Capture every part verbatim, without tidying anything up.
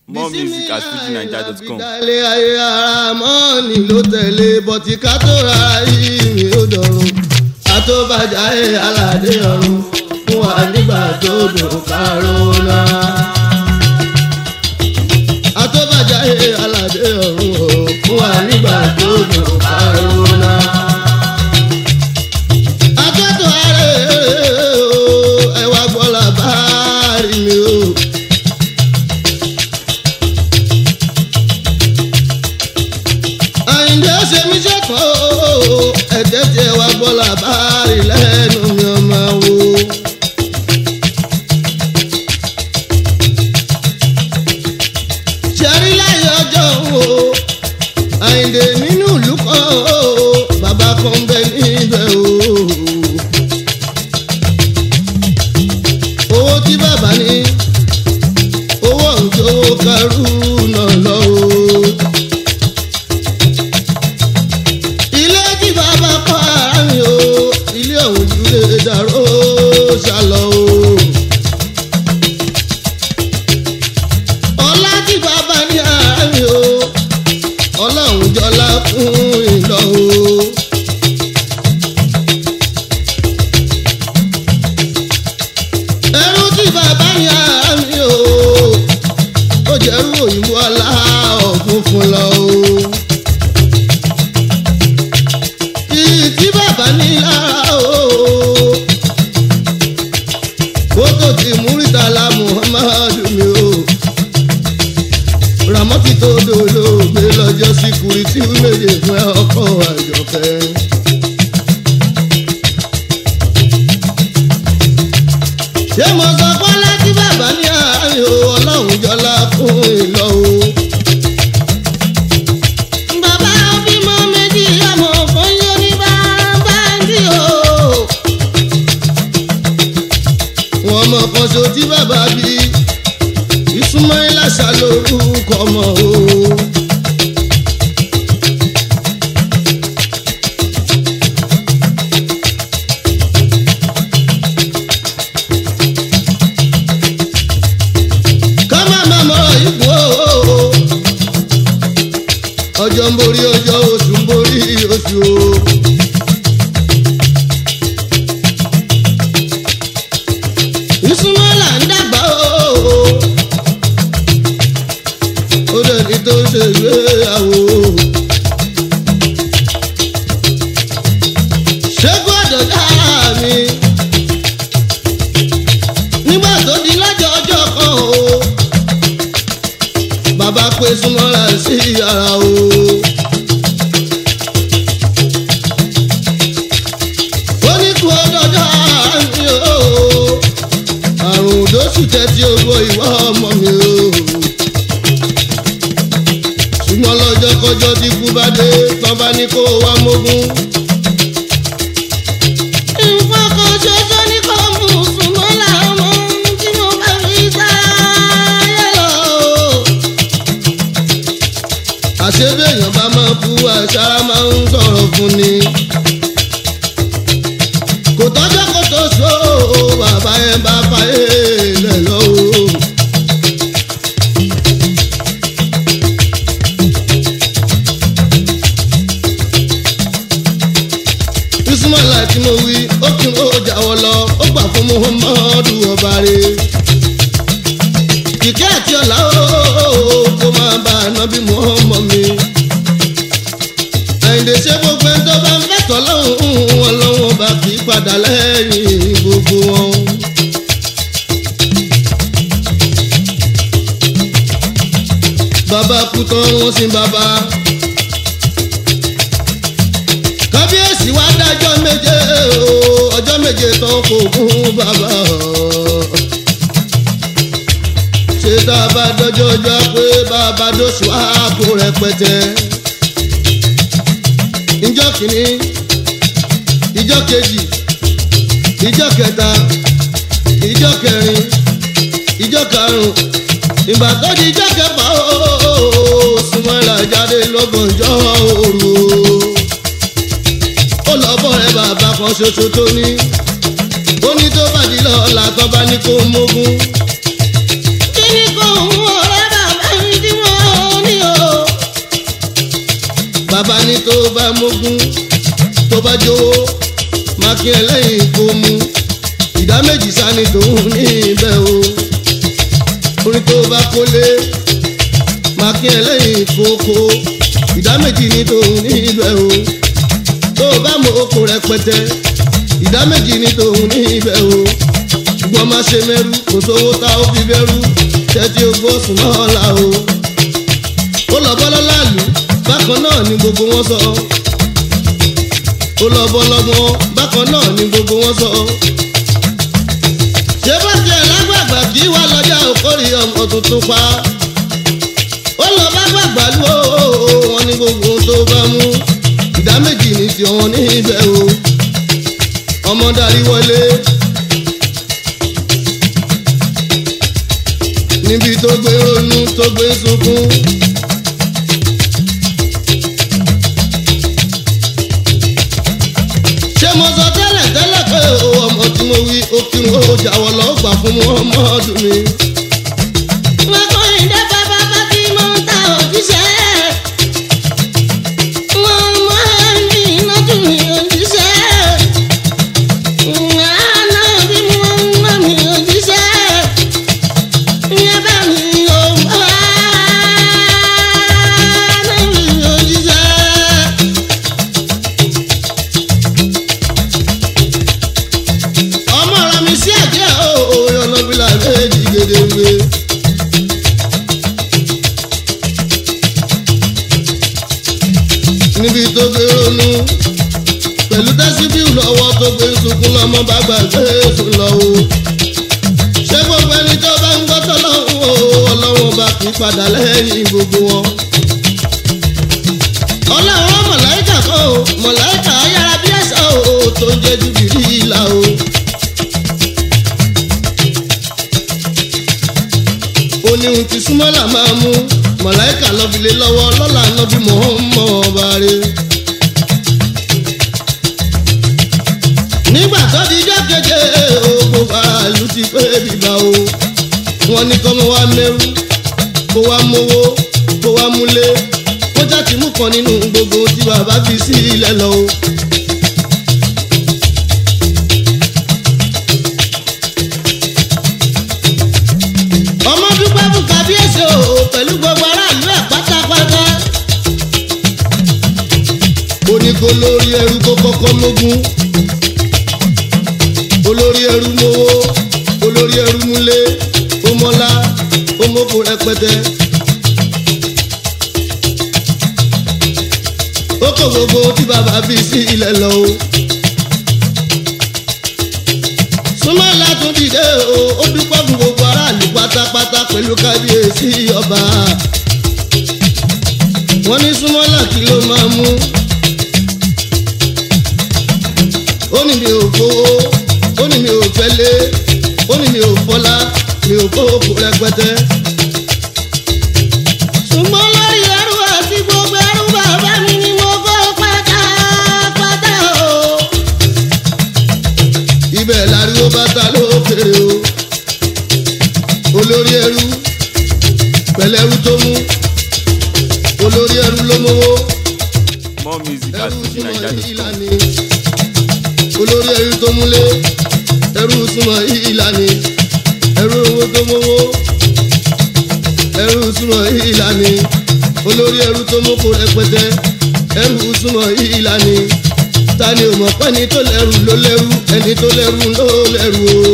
more music at fuji naija dot com. ìdálé ayé ara mọ́ ni ló tẹ̀lé bọ́tí ká tó ra yìí mi ò dọ̀rùn àtọ́bàjá ẹ̀ aládé ọ̀run fún wa nígbà tó dùn káró náà. àtọ́bàjá ẹ̀ aládé ọ̀run fún wa nígbà tó dùn káró náà. akẹ́tọ̀ ààrẹ ẹ̀wà gbọ́lá bá rí mi o. ṣe mí ṣẹ́kọ̀ ẹ̀jẹ̀ tí ẹ wá gbọ́ làbárí lẹ́nu mi ọmọ wo. ṣẹ́rí láyé ọjọ́ wo Àyìndé nínú ìlú kan bàbá kan bẹ níbẹ̀ o. owó tí bàbá ní owó òǹjọ́ kẹrù náà lọ o. dàrú ṣàlọ́ o. ọlá tí bàbá ní àárín o ọlọ́run jọlá fún ìlọ o. ẹrú tí bàbá ní àárín o ó jẹ́rú òyìnbó ọlá ọ̀fúnfún lọ o. ìyí tí bàbá ní lára o. Kótó ti Múrítàlá Muhammadu mi o. Ràmọ́tì tó dolóògbé lọ́jọ́ sí Kúrítì méje fún ọkọ̀ Àjọkẹ́. Ṣé mo sọ fọ́lá tí bàbá ní àárín o ọlọ́run jọlá fún ìlọ o. Bàbá bímọ méjì ọmọ fún yóò ní bàbá ń dí o. Wọ́n mọ̀ kan so tí bàbá bí Ismaila ṣàlórúkọ ọmọ o. ká má má mọ ìbò ọjọ́ ń borí ọjọ́ oṣù ń borí oṣù o. Ismaila ń dàgbà o ó dẹni tó ṣe ìgbéyàwó. ṣẹ́gun àdọ̀dá mi nígbà tó di lọ́jọ́ ọjọ́ kan o bàbá pé súnmọ́ra sí yàrá o. ó ní kú ọdọọdọ mi o àrùn òdòṣù tẹ́tí ogbó ìwọ ọmọ mi o. ṣùgbọ́n lọ́jọ́ kọjọ́ tí kú bá dé tán bá ní kó wá mógún. nǹkan kan ṣoṣo ní kò mú sùnmọ́ làwọn tí mo bá fi sáyé lọ. àṣebí èèyàn bá máa kú àṣà máa ń sọ̀rọ̀ fún ni. kò tọ́jọ́ kó tó so bàbá yẹn bá fàyè lẹ̀ lọ́wọ́. Ismaila tí mo wí ó kí ó jáwọ́ lọ ó gbà fún Muhammadu ọba rẹ̀. ìkẹ́ àti ọ̀la ó kó máa bá ànábì Muhammad mi. Àyìndé ṣe gbogbo ẹni tó bá ń fẹ́tọ̀ lọ́hùn wọn lọ́wọ́ bá kì í padà lẹ́yìn gbogbo wọn. bàbá kú tán wọ́n sin bàbá. kábíyèsí wá dájọ́ méje o ọjọ́ méje tán kò kún bàbá. ṣé tá a bá dọ́jọ́ ọjọ́ pé bàbá dóṣù àpò rẹpẹtẹ. ìjọ́ kìíní ìjọ́ kejì ìjọ́ kẹta ìjọ́ kẹrin ìjọ́ karùn-ún ìgbà tó di ìjọ́ kẹfà ooo Ismaila jáde lọ́gànjọ́ òru ó lọ bọ́ ẹ bàbá kan ṣoṣo tó ní ó ní tó bàdí lọ́la tó bá ní kó mógún. kí ni kò ń wọ ọ̀rẹ́ bàbá mi bá mógún tó bá jówó máa kí ẹ lẹ́yìn kó mu ìdá méjì sani tòun ní ibẹ̀ o orin tó bá kólé máa kí ẹ lẹ́yìn kókó ìdá méjì ní tòun ní ibẹ̀ o tó bá mọ oko rẹpẹtẹ ìdá méjì ní tòun ní ibẹ̀ o ṣùgbọ́n má ṣe mẹ́rú kò sówó tá ó fi bẹ́rú tẹ́tí ogbó sùn náà la o ó lọ bọ́lọ́ láàlú bákan náà ni gbogbo wọn sọ ó lọ bọ́lọ́gbọ́n bákan náà ni gbogbo wọn sọ ṣé bá tiẹ̀ lágbàgbà kí wá lọ́jà òkórè ọmọ tuntun pa ó lọ bá gbàgbà lú o wọn ní gbogbo tó bá mú ìdá méjì ní tí wọn ní ibẹ̀ o ọmọ darí wọlé níbi tó gbé ronú tó gbé sunkún. ṣé mo sọ tẹ́lẹ̀ tẹ́lẹ̀ pé o ọmọ tí mo wí ó kírun ó jáwọ́ lọ́ọ́ gbà fún mi ọmọ ọdún mi. wọ́n kọ́ ìdá bàbá bá tí mo ń ta òjíṣẹ́. wọ́n mọ ẹni iná tún mi òjíṣẹ́. àná bí mo ń mọ mi òjíṣẹ́. ìyẹn bá mi ò mọ àná mi òjíṣẹ́. ọmọ rẹ mi sí àjẹ́ òòrùn ọlọ́bìlà méjì gédéńgbé. níbi tó gbé ronú pẹ̀lú tẹ́síbíù lọ́wọ́ tó gbé sunkún lọ́mọ bá gbàgbé sùn lọ o. ṣé gbogbo ẹni tó bá ń gbọ́ tọ́lọ́hún o ọlọ́wọ́n bá kí padà lẹ́yìn gbogbo wọn. ọlọ́wọ́n mọ̀láìkà kan o mọ̀láìkà ayára bí ẹ̀sà o tó ń jẹ́ júbìrí ìlà o. oníhun ti súnmọ́ là máa mú mọ̀láìkà lọ́bìlẹ̀ lọ́wọ́ lọ́la nọ́bí mọ̀ọ́mọ́ ọba rẹ̀. nígbà tó di ijọ́ keje ogbó bàálù ti pé bíbá o wọ́n ní kọ́mọ wá mẹ́rú kó wá mówó kó wá múlé kó jáde mú kan nínú gbogbo tí bàbá fi sí ilẹ̀ lọ o. ọmọ dúpẹ́ fún kábíyèsí o pẹ̀lú gbogbo aráàlú ẹ̀ pátápátá. ó ní kó lórí ẹrú kó kọ́kọ́ mógún olórí ẹrú mowó olórí ẹrú múlé ó mọ́lá ó mọ́kò rẹpẹtẹ. ó kó gbogbo tí bàbá fi sí ilẹ̀ lọ o. súnmọ́ látún dìde o ó dúpẹ́ fún gbogbo aráàlú pátápátá pẹ̀lú kábíyèsí ọba. wọ́n ní súnmọ́ láti ló máa mú. ó ní mi ò fowó ó ní mi ò fẹ́lé ó ní mi ò fọlá mi ò kó òkú rẹpẹtẹ. ṣùgbọ́n lórí ẹrú àti gbogbo ẹrú bàbá mi ni mo kó pátápátá o. ibẹ̀ láriwo bàtà lókèrè o. olórí ẹrú pẹ̀lẹ́rú tó mú olórí ẹrú ló mówó. More music at ẹrú fuji naija súnmọ́ dot com. ìlànà olórí ẹrú tó múlé ẹrú súnmọ́ ìlànà ẹrú owó tó mówó ẹrú súnmọ́ ìlànà olórí ẹrú tó mọ́kò rẹpẹtẹ ẹrú súnmọ́ ìlànà tani ò mọ̀ pẹ́ni tó lẹ́rù ló lẹ́rù ẹni tó lẹ́rù ló lẹ́rù o.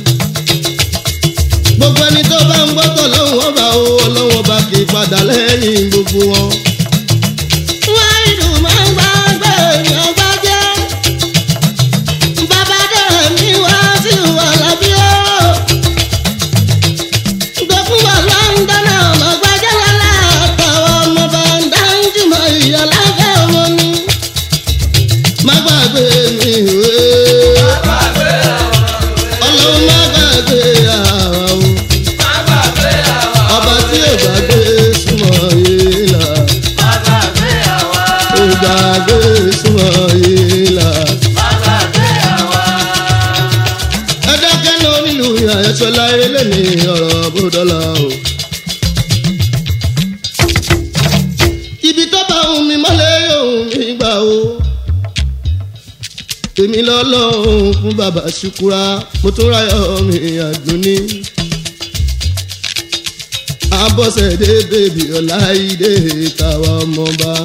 gbogbo ẹni tó bá ń gbọ́tọ̀ lọ́wọ́ ọba o ọlọ́wọ́ ọba kì í padà lẹ́yìn gbogbo wọn. wọ́n ìlú máa ń gbàgbé èèyàn gbàgbé. bàbá dẹ̀rẹ̀ mi wá sí ìwà lábí o. gbogbo wa ló ń dáná ọmọ gbàgbé lọ́la àtàwọn ọmọ bá ń dá ń jùmọ̀ ìyá láfẹ́ ọmọ ni. má gbàgbé mi ìwé ọlọ́run má gbàgbé àwa o ọba tí ò gbàgbé súnmọ́ yìí là ò gbàgbé súnmọ́ yìí là. ẹ dákẹ́ náà nílùú ìyàyẹ̀sọ láyé lẹ́ni ọ̀rọ̀ bọ́dọ́là o. ibi tó bá ohun mi mọ́lẹ̀ ohun mi gbà o. èmi lọ́lọ́run fún bàbá ṣùkúra mo tún ráyọ̀ mi àdúní. Abọ́sẹ̀dé bèbí Ọláìdé tàwa ọmọba.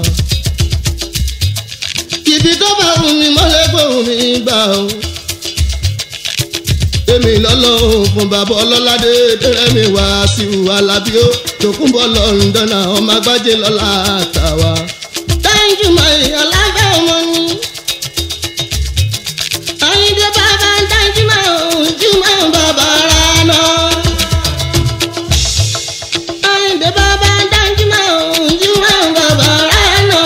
Ibi tó bá wù mí mọ́lẹ́ gbóhùn mi gbà ó. Èmi lọ́lọ́run fún bàbá ọlọ́ládé tẹ́rẹ́ mi wá sí Alábí ó. Tòkúnbọ̀ Lọ́ndọ̀nà ọmọ agbájé lọ́la tàwa. Thank you my ọ̀làfẹ́ ọmọ mi. Àyìndé bàbá ń dájú máa ń jú máa ń bàbá rà náà. Àyìndé bàbá ń dájú máa ń jú máa ń bàbá rà náà.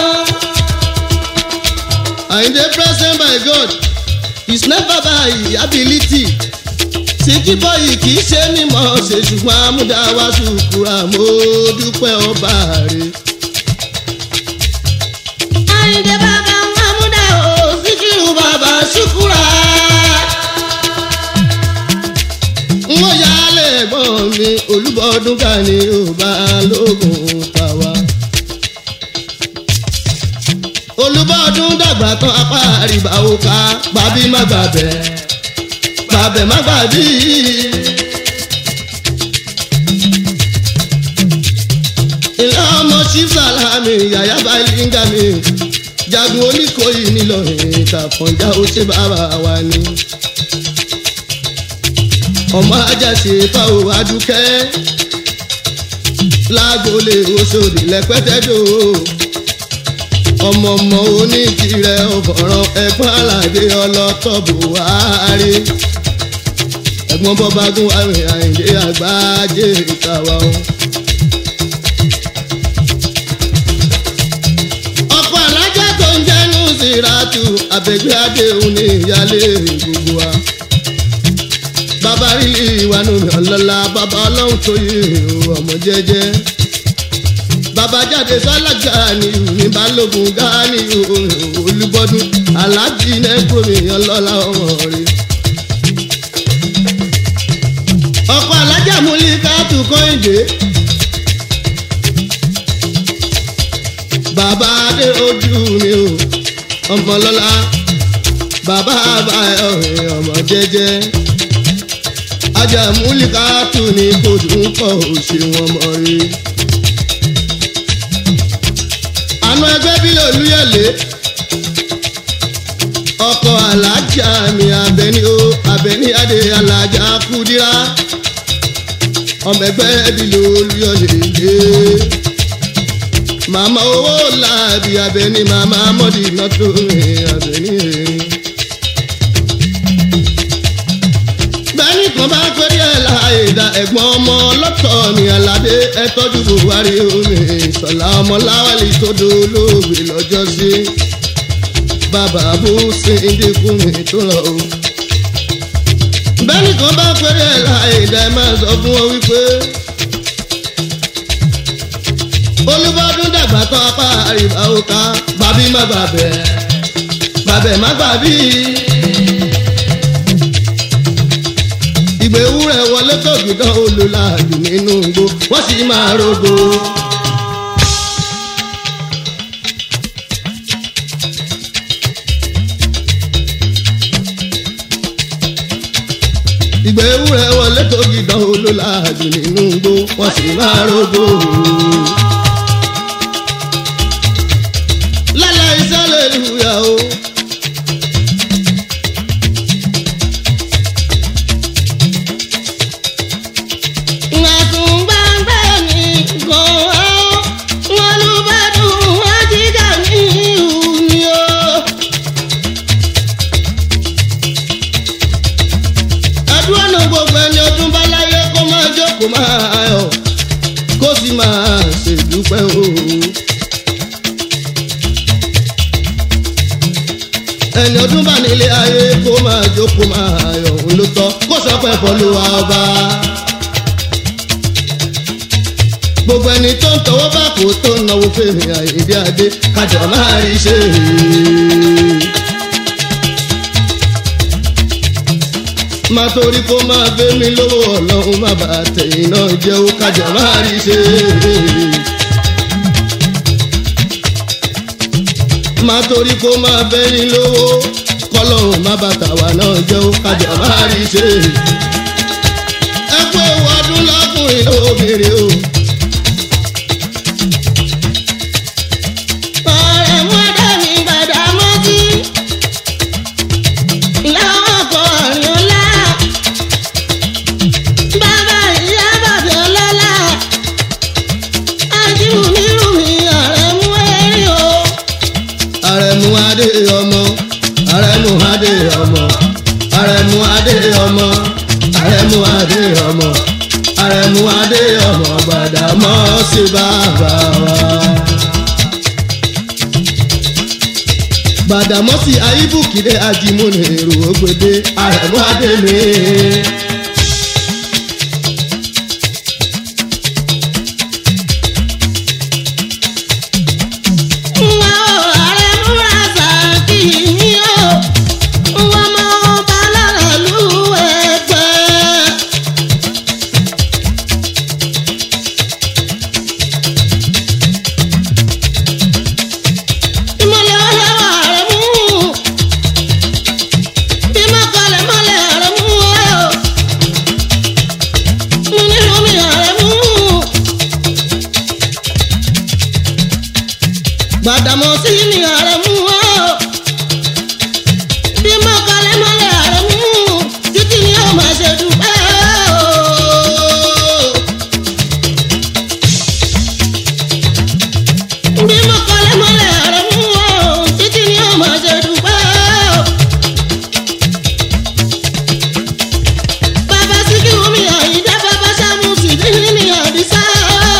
Àyìndé present by God is never by ability. Síkí bọ́yì kì í ṣe mímọ́ ṣe ṣùgbọ́n amúdáwá ṣùkúra mo dúpẹ́ ọba rẹ̀. Àyìndé bàbá ń amúdá o Síkírù bàbá ṣùkúra. N ó yálé ẹ̀gbọ́n mi Olúbọdún ká ní ọba lóògùn tàwa. Olúbọdún dàgbà tán apá àríbá òkà gbàbí má gbàbẹ̀ gbàbẹ̀ má gbàbí. Ìlà ọmọ Chief Salami yàyà Bálíngà mi jagun Oníkòyí nílọrin Tàfọ̀njá ó ṣe bàbá wa ni. Ọmọ Ajáṣe fáwọn Adúkẹ́ lágbolé Òṣòdì lẹ́pẹ́tẹ́dò. Ọmọ ọmọ oníkìrẹ ọ̀fọ̀ràn ẹ̀gbọ́n Aládé ọlọ́tọ̀ Buhari. Ẹ̀gbọ́n Bọ́bágún àrùn Àyìndé Àgbájé tàwa o. Ọ̀pọ̀ alájà tó ń jẹ́nu Sírátù Àbẹ̀gbé Adéhùn ní ìyálé gbogbo wa. Bàbá rí ìwànú mi ọlọ́lá bàbá ọlọ́run tó yé ọmọ jẹ́jẹ́. Bàbá jáde sọ́lájà ní ìhùn Balógun Gáàní Olúbọdún Aláàjì nẹ́gbòmí ọlọ́lá ọmọ rẹ̀. Ọ̀pọ̀ alájà Múlíkátù Kọ́hìndé. Bàbá adé ojú mi o ọmọ lọ́lá. Bàbá àbáyọ ọmọ jẹ́jẹ́. Ajá Múlíkátù ní kò dùn pọ̀ òṣè wọn mọ̀ rí. Àná ẹgbẹ́ bílẹ̀ Olúyẹ̀lé. Ọkọ̀ alájà mi Àbẹ̀ní o Àbẹ̀ní Adé alájà Kúdírá. Ọmọ ẹgbẹ́ bílẹ̀ Olúyẹ̀lé. Màmá owó làbí Àbẹ̀ní màmá mọ́dì nọ́tò Àbẹ̀ní èrè. Bẹ́ẹ̀ni kan bá pẹ́rí ẹ̀ láàyè dá ẹ̀gbọ́n ọmọ ọlọ́tọ̀ ní Aládé ẹ tọ́jú Buhari omi Ìṣọ̀lá ọmọ Láwálì tó dolóògbé lọ́jọ́ sí. Bàbá bó ṣe ń dínkù mi tó lọ o. Bẹ́ẹ̀ni kan bá pẹ́rí ẹ̀ láàyè dá ẹ máa sọ fún ọ wípé Olúbọdún dàgbà tán apá àríbá òkà gbàbí má gbàbẹ̀ gbàbẹ̀ má gbàbí. Ìgbéwúrẹ́ wọlé tògìdán olùlàjù nínú igbó wọ́n sì máa rògbò. Ìgbéwúrẹ́ wọlé tògìdán olùlàjù nínú igbó wọ́n sì máa rògbò. Lálẹ́ iṣẹ́ lè lùyà o. Ẹni ọdún bá nílé ayé kó máa jókòó máa yọ̀ ń ló tọ́ kó sọ pé fọlùwà ọba. Gbogbo ẹni tó ń tọwọ́ bá kó tó ń náwó fèrè Àyìndé Adé kájọ máa rí ṣe. Má torí kó máa fẹ́ mi lówó Ọlọ́run má bàa tẹ̀yìn náà jẹ́ ó kájọ máa rí ṣe. Má torí kó máa fẹ́ ní lówó kọ́lọ́hún má bàtà wà náà jẹ́ ó kájọ máa rí ṣe. ẹ kú ewu ọdún lọ́kùnrin lóbìnrin o. ọ̀rẹ́ mú ọdẹ mi gbàdá mọ́tí. ìyàwó ọkọ̀ ọ̀rìn ọ̀la. bàbá ìyá bàbá ọlọ́lá. ajímù mi rù mí ọ̀rẹ́ mú ẹ̀rí o. Àrẹ̀mú adé ọmọ Àrẹ̀mú adé ọmọ Àrẹ̀mú adé ọmọ Àrẹ̀mú adé ọmọ Àrẹ̀mú adé ọmọ Gbàdámọ́sí bàbá wa. Gbàdámọ́sí ayíbùkìdé ajímúni èrò ògbédé Àrẹ̀mú adé mi. Gbàdámọ́sí ni Àrẹ̀mú o. bí mo kọ́lé mọ́lẹ̀ Àrẹ̀mú títí ni ó máa ṣe dúpẹ́ o. bí mo kọ́lé mọ́lẹ̀ Àrẹ̀mú o títí ni ó máa ṣe dúpẹ́ o. bàbá Síkírù mi Àyìndé bàbá Ṣàmùsì dín ní Àdìsá o.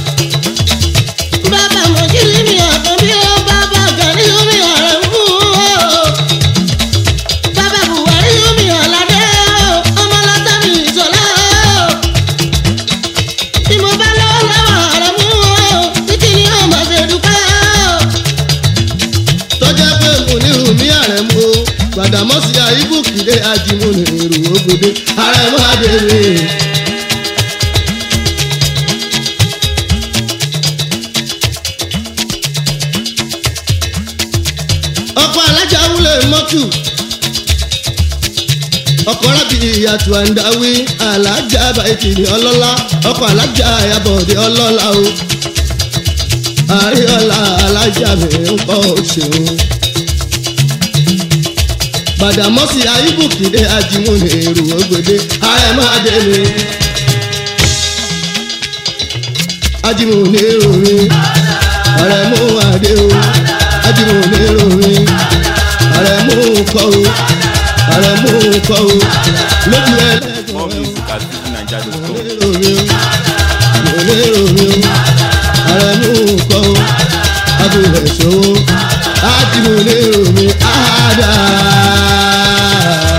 bàbá Mọ̀jírí mi Àkànbí o. bàbá Gàní mi Àrẹ̀mú o. bàbá Bùhárí mi Àlàdé o. ọmọ Látà mi Ìṣọ̀lá o. bí mo bá lọ́wọ́ lọ́wọ́ Àrẹ̀mú o títí ni ó máa ṣe dúpẹ́ o. tó jẹ́ pé Mùnírù mi Àrẹ̀mú o. Gbàdámọ́sí ayíbùkìdé ajímúni èrò ògbédé Àrẹ̀mú adé mi. ọkọ̀ alájà wúlò mọ́tù ọkọ̀ rábì ìyàtú àǹdáwí alájà bàìtì ní ọlọ́lá ọkọ̀ alájà àyàbọ̀dé ọlọ́lá o. àríọ̀lá alájà mi ń kọ́ òṣèlú. Gbàdámọ́sí ayíbùkìdé ajímúni èrò ògbédé Àrẹ̀mú adé mi. ajímúni èrò mi Àrẹ̀mú adé o. ajímúni èrò mi Àrẹ̀mú kọ́ o. Àrẹ̀mú kọ́ o. lójú ẹlẹ́gùn More music at fifty naija dot com. èrò mi o. èrò mi o. Àrẹ̀mú kọ́ o. abúlé ṣòwò ajímúni èrò mi àdá.